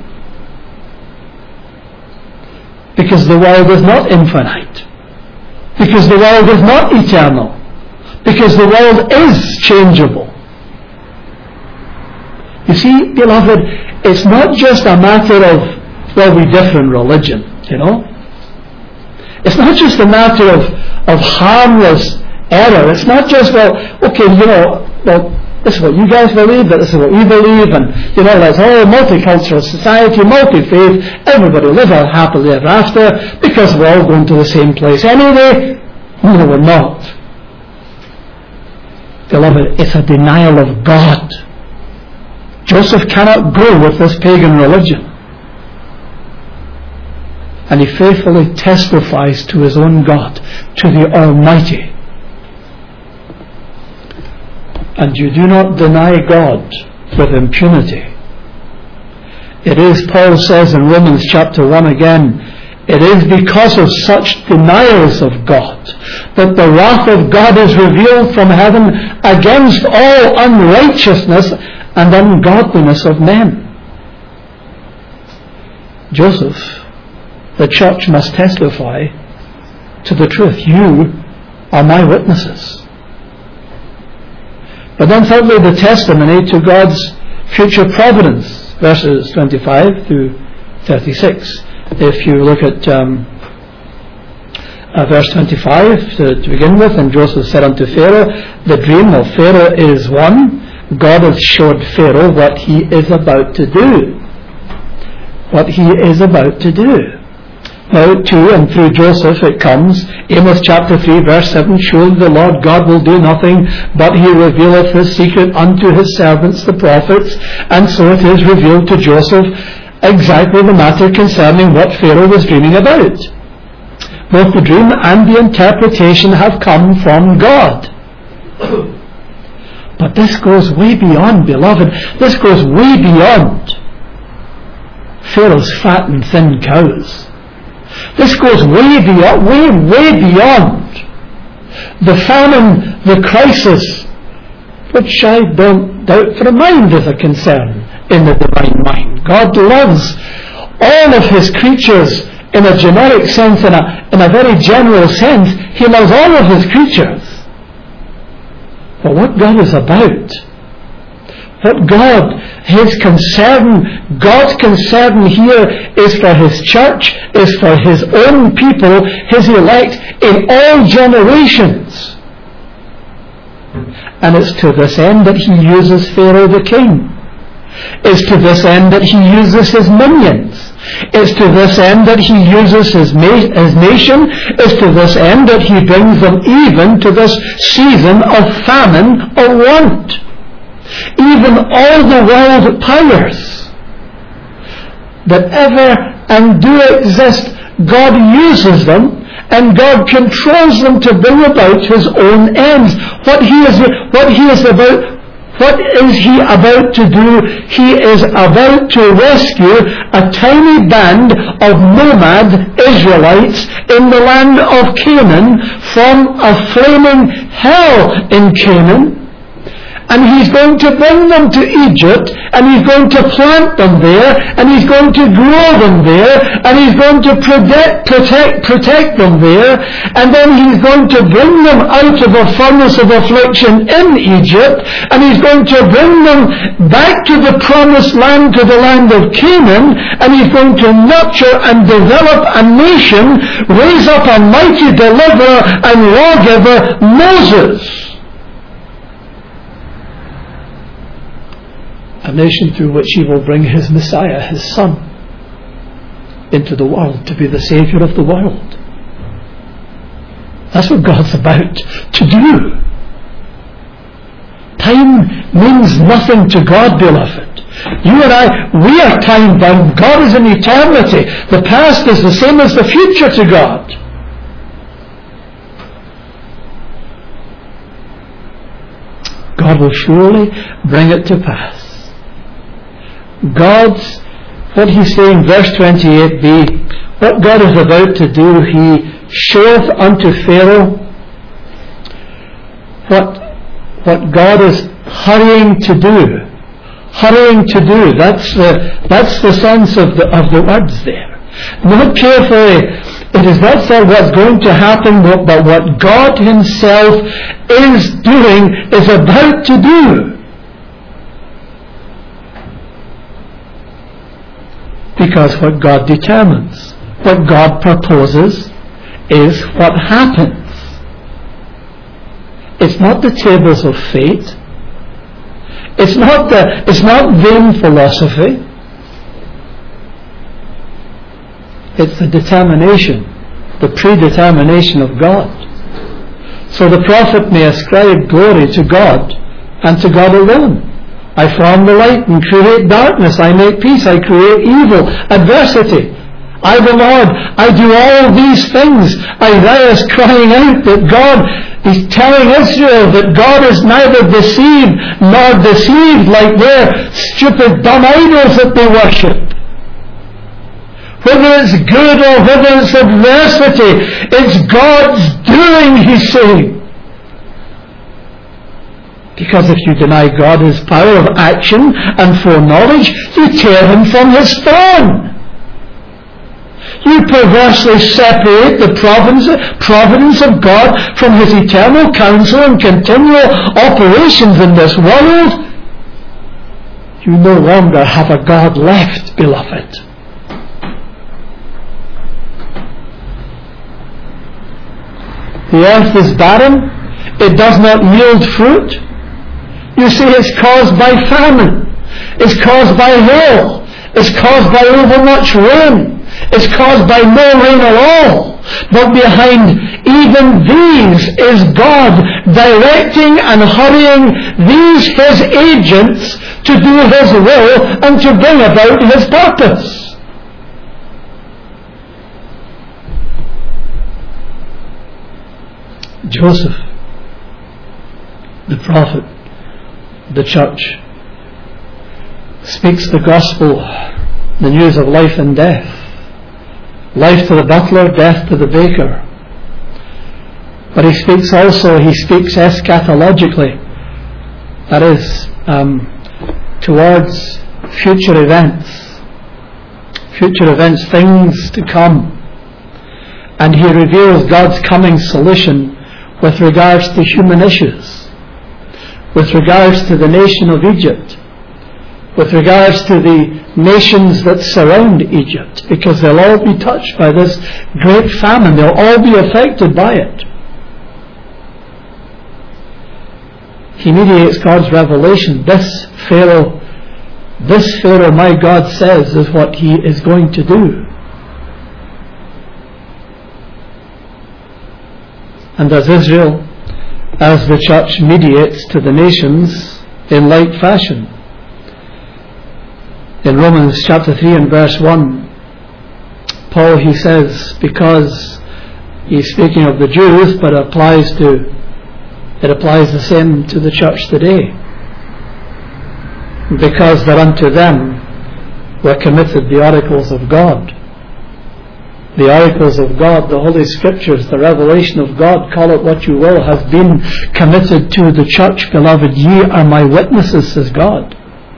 Because the world is not infinite. Because the world is not eternal. Because the world is changeable. You see, beloved, it's not just a matter of, well, we differ in religion, you know. It's not just a matter of, of harmless error. It's not just, well, okay, you know, well, this is what you guys believe, but this is what we believe, and, you know, let's all multicultural society, multi-faith, everybody live happily ever after, because we're all going to the same place anyway. No, we're not. Beloved, it's a denial of God. Joseph cannot go with this pagan religion. And he faithfully testifies to his own God, to the Almighty. And you do not deny God with impunity. It is, Paul says in Romans chapter one again, it is because of such denials of God that the wrath of God is revealed from heaven against all unrighteousness and ungodliness of men. Joseph, the church must testify to the truth. You are my witnesses. But then thirdly, the testimony to God's future providence, verses twenty-five through thirty-six. If you look at um, uh, verse twenty-five to, to begin with, and Joseph said unto Pharaoh, the dream of Pharaoh is one. God has showed Pharaoh what he is about to do. What he is about to do. Now to and through Joseph it comes, Amos chapter three verse seven, surely the Lord God will do nothing, but he revealeth his secret unto his servants the prophets, and so it is revealed to Joseph exactly the matter concerning what Pharaoh was dreaming about. Both the dream and the interpretation have come from God. But this goes way beyond, beloved. This goes way beyond Pharaoh's fat and thin cows. This goes way beyond, way, way beyond the famine, the crisis, which I don't doubt for a mind is a concern in the divine mind. God loves all of his creatures in a generic sense, in a, in a very general sense. He loves all of his creatures. But what God is about, what God, his concern, God's concern here is for his church, is for his own people, his elect in all generations. And it's to this end that he uses Pharaoh the king. It's to this end that he uses his minions. It's to this end that he uses his, ma- his nation. It's to this end that he brings them even to this season of famine or want. Even all the world powers that ever and do exist, God uses them and God controls them to bring about his own ends. What he is, what he is about, what is he about to do? He is about to rescue a tiny band of nomad Israelites in the land of Canaan from a flaming hell in Canaan. And he's going to bring them to Egypt, and he's going to plant them there, and he's going to grow them there, and he's going to protect, protect, protect them there, and then he's going to bring them out of the furnace of affliction in Egypt, and he's going to bring them back to the promised land, to the land of Canaan, and he's going to nurture and develop a nation, raise up a mighty deliverer and lawgiver, Moses. A nation through which he will bring his Messiah, his Son, into the world to be the Saviour of the world. That's what God's about to do. Time means nothing to God, beloved. You and I, we are time bound. God is in eternity. The past is the same as the future to God. God will surely bring it to pass. God's, what he's saying, verse twenty-eight b, what God is about to do, he showeth unto Pharaoh what, what God is hurrying to do. Hurrying to do. That's the, that's the sense of the, of the words there. Note carefully, it is not so what's going to happen, but what God himself is doing, is about to do. Because what God determines, what God proposes, is what happens. It's not the tables of fate. It's not the, it's not vain philosophy. It's the determination, the predetermination of God. So the prophet may ascribe glory to God and to God alone. I form the light and create darkness. I make peace. I create evil, adversity. I, the Lord, I do all these things. Isaiah is crying out that God, he's telling Israel that God is neither deceived nor deceived like their stupid dumb idols that they worship. Whether it's good or whether it's adversity, it's God's doing, he's saying. Because if you deny God his power of action and foreknowledge, you tear him from his throne. You perversely separate the providence, providence of God from his eternal counsel and continual operations in this world. You no longer have a God left, beloved. The earth is barren. It does not yield fruit. You see, it's caused by famine. It's caused by hail. It's caused by overmuch rain. is caused by no rain at all, but behind even these is God directing and hurrying these His agents to do His will and to bring about His purpose. Joseph, the prophet, the church, speaks the gospel, the news of life and death. Life to the butler, death to the baker. But he speaks also, he speaks eschatologically, that is, um, towards future events, future events, things to come. And he reveals God's coming solution with regards to human issues, with regards to the nation of Egypt, with regards to the nations that surround Egypt, because they'll all be touched by this great famine. They'll all be affected by it. He mediates God's revelation. This Pharaoh, this Pharaoh, my God says, is what he is going to do. And as Israel, as the church mediates to the nations in like fashion. In Romans chapter three and verse one, Paul, he says, because he's speaking of the Jews, but it applies to it applies the same to the church today. Because that unto them were committed the oracles of God. The oracles of God, the Holy Scriptures, the revelation of God, call it what you will, has been committed to the church. Beloved, ye are my witnesses, says God.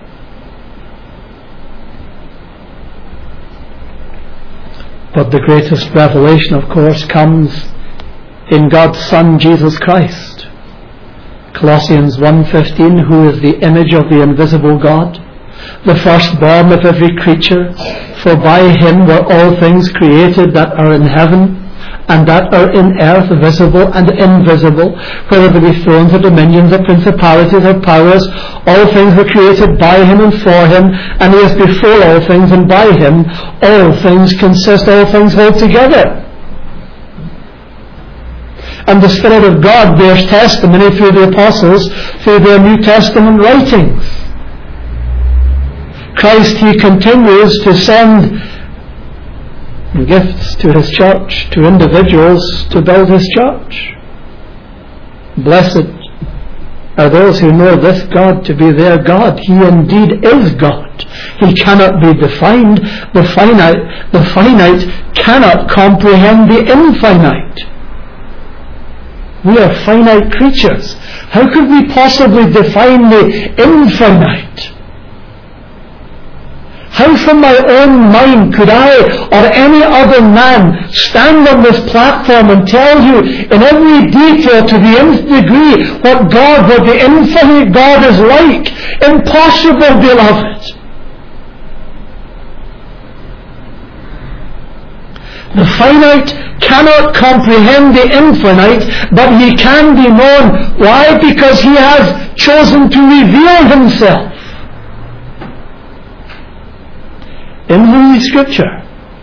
But the greatest revelation, of course, comes in God's Son, Jesus Christ. Colossians one fifteen, who is the image of the invisible God, the firstborn of every creature, for by him were all things created that are in heaven and that are in earth, visible and invisible, whether they be thrones or dominions or principalities or powers. All things were created by him and for him, and he is before all things, and by him all things consist, all things hold together. And the Spirit of God bears testimony through the apostles, through their New Testament writings. Christ, he continues to send gifts to his church, to individuals to build his church. Blessed are those who know this God to be their God. He indeed is God. He cannot be defined. The finite, the finite cannot comprehend the infinite. We are finite creatures. How could we possibly define the infinite? How from my own mind could I or any other man stand on this platform and tell you in every detail to the nth degree what God, what the infinite God is like? Impossible, beloved. The finite cannot comprehend the infinite, but he can be known. Why? Because he has chosen to reveal himself in Holy Scripture.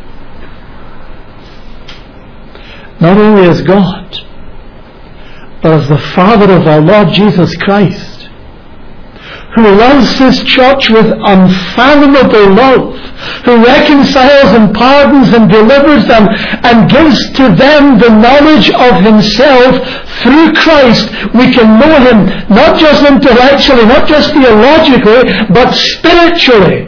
Not only as God, but as the Father of our Lord Jesus Christ, who loves his church with unfathomable love, who reconciles and pardons and delivers them and gives to them the knowledge of himself through Christ. We can know him not just intellectually, not just theologically, but spiritually.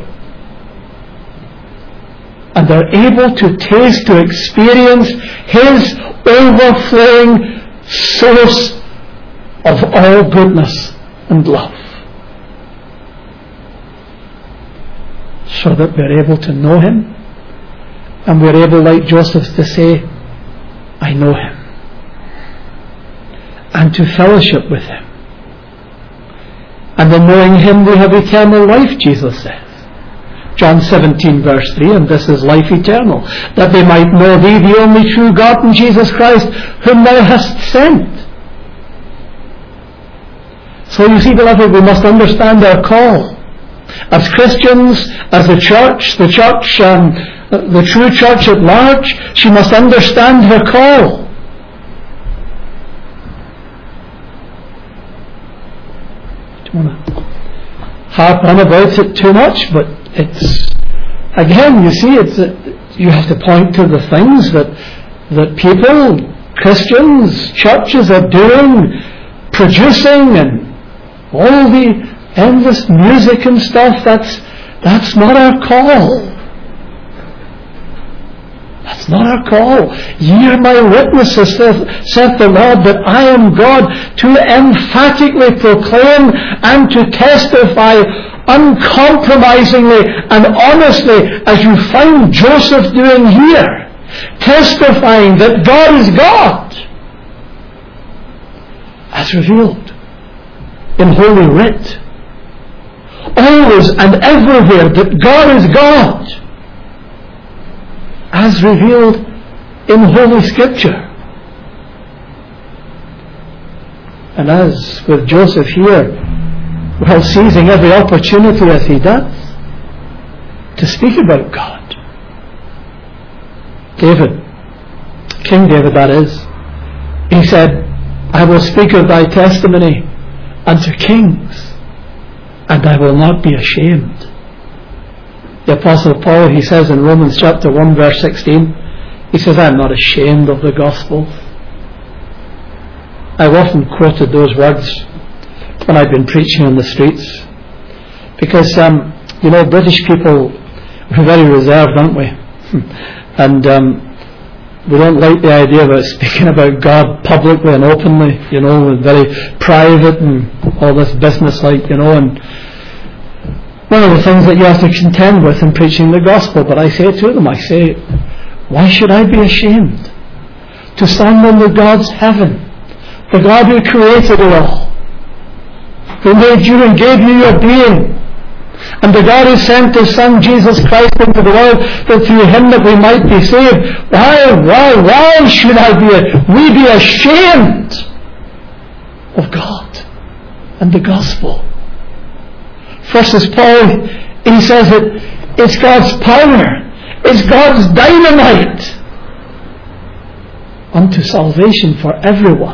And are able to taste, to experience his overflowing source of all goodness and love. So that we're able to know him, and we're able, like Joseph, to say, I know him, and to fellowship with him. And in knowing him we have eternal life, Jesus says. John seventeen verse three, and this is life eternal, that they might know thee, the only true God, and Jesus Christ, whom thou hast sent. So you see, beloved, we must understand our call. As Christians, as the church, the church, um, the true church at large, she must understand her call. Don't want to harp on about it too much, but it's, again, you see, it's uh, you have to point to the things that that people, Christians, churches are doing, producing, and all the endless music and stuff. That's that's not our call. That's not our call. Ye are my witnesses, saith, saith the Lord, that I am God, to emphatically proclaim and to testify uncompromisingly and honestly, as you find Joseph doing here, testifying that God is God, as revealed in Holy Writ. Always and everywhere that God is God, as revealed in Holy Scripture. And as with Joseph here, while seizing every opportunity as he does to speak about God. David, King David that is, he said, I will speak of thy testimony unto kings, and I will not be ashamed. The Apostle Paul, he says in Romans chapter one verse sixteen, he says, I am not ashamed of the gospel. I've often quoted those words when I've been preaching on the streets, because um, you know, British people, we're very reserved, aren't we? And um, we don't like the idea about speaking about God publicly and openly, you know, and very private and all this business like, you know. And one of the things that you have to contend with in preaching the gospel, but I say to them, I say, why should I be ashamed to stand under God's heaven, the God who created it all, who made you and gave you your being, and the God who sent His Son Jesus Christ into the world, that through Him that we might be saved? Why, why, why should I be, we be ashamed of God and the gospel? First, as Paul, he says that it's God's power, it's God's dynamite unto salvation for everyone,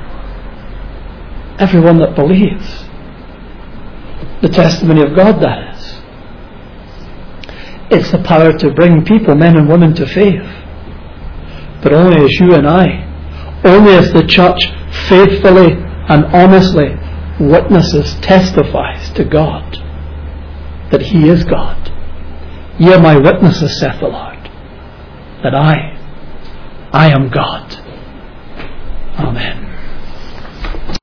everyone that believes. The testimony of God, that is. It's the power to bring people, men and women, to faith. But only as you and I, only as the church faithfully and honestly witnesses, testifies to God that He is God. Ye are my witnesses, saith the Lord, that I, I am God. Amen.